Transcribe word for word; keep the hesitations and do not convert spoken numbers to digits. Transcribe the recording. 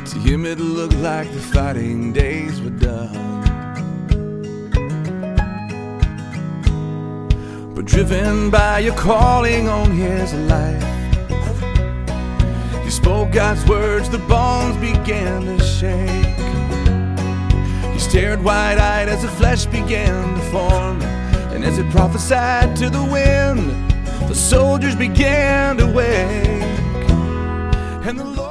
To him it looked like the fighting days were done. But driven by your calling on his life, he spoke God's words, the bones began to shake. He stared wide-eyed as the flesh began to form, and as he prophesied to the wind, the soldiers began to wake. And the Lord